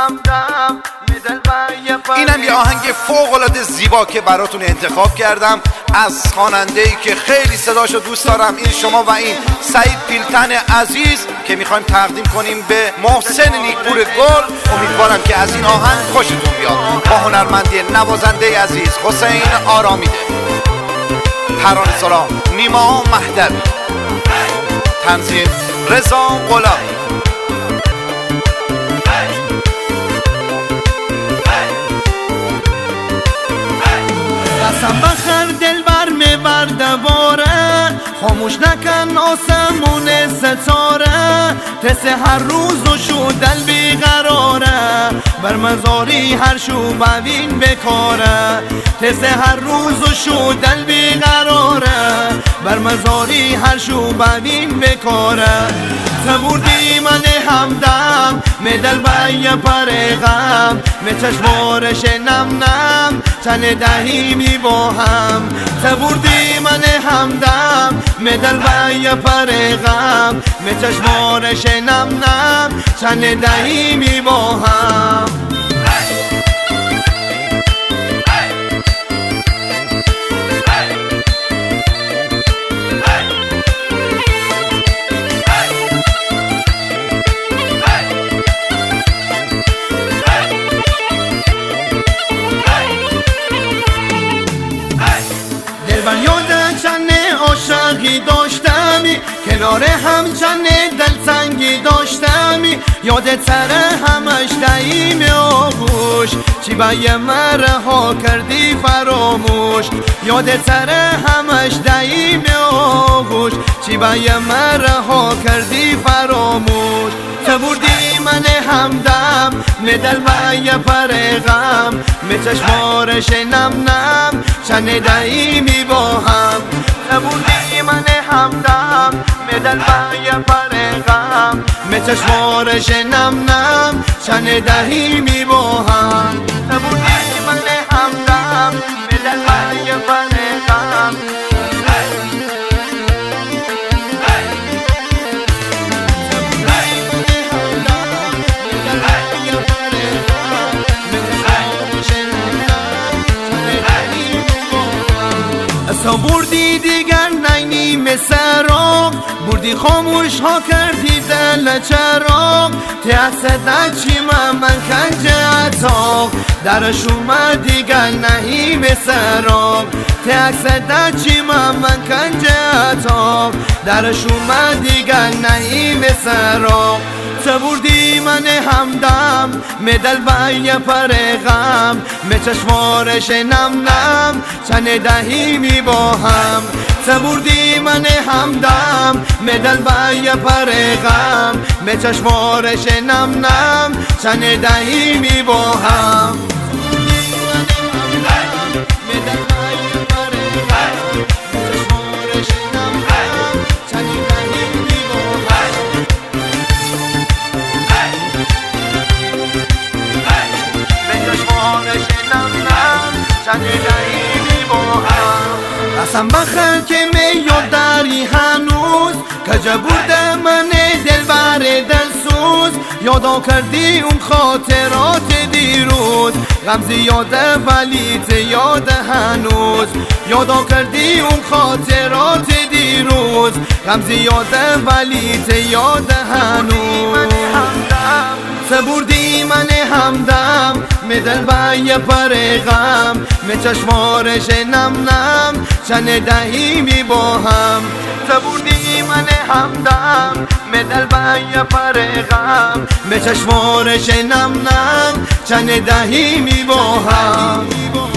همدم اینم یه آهنگ فوق‌العاده زیبا که براتون انتخاب کردم از خواننده‌ای که خیلی صداشو دوست دارم. این شما و این سعید پیلتن عزیز که میخوایم تقدیم کنیم به محسن نیکپور گل. امیدوارم که از این آهنگ خوشتون بیاد. با هنرمندی نوازنده عزیز حسین آرامیده، ترانه‌سرا نیما مهدوی، تنظیم رضا غلامی. قسم بخر دل بر میبر دواره، خاموش نکن آسمون ستاره. تس هر روز و شو دل بیقراره، بر مزاری هر شو ببین بکاره. تس هر روز و شو دل بیقراره، بر مزاری هر شو ببین بکاره. تبوردی من همدم می دل بای پرغم، می چشمارش نم نم چند دهی می با هم. تبوردی من همدم می دل بای پرغم، می چشمارش نم نم چند دهی می با هم. یاد چند عاشقی داشتمی، کنار هم چند دلتنگی داشتمی. یاد تره همش دهیم آغوش، چی بای مره ها کردی فراموش. یاد تره همش دهیم آغوش، چی بای مره ها کردی فراموش. تبوردی من همدم می دل بای پرغم، می چشمارش نم نم چند دهی می با هم. تبوردی من همدم می دل بای پرغم، می چشمارش نم نم چند دهی می با هم. تبوردی من همدم می دل بای پرغم، تو بردی دیگر نینی مسرام، بردی خاموش ها کردی دل چراغ. تیاست چی من کنج اتاق، درش اومد دیگر نهی مسرام. تیاست چی من کنج اتاق، درش اومد دیگر نهی مسرام. تبوردی من همدم می دل بای پرغم، می چشمارش نم نم چند دهی می با هم. تبوردی من همدم می دل بای پرغم، می چشمارش نم نم چند دهی می با هم. قسم بخر که می یاد داری هنوز، کجا بوده من دل بر دل سوز. یادا کردی اون خاطرات دیروز، غم زیاده ولی یاد هنوز. یادا کردی اون خاطرات دیروز، غم زیاده ولی یاد هنوز. تبوردی من همدم می دل بای پرغم، می چشمارش نم نم چند دهی می با هم. تبوردی من همدم می دل بای پرغم، می چشمارش نم نم چند دهی می با هم.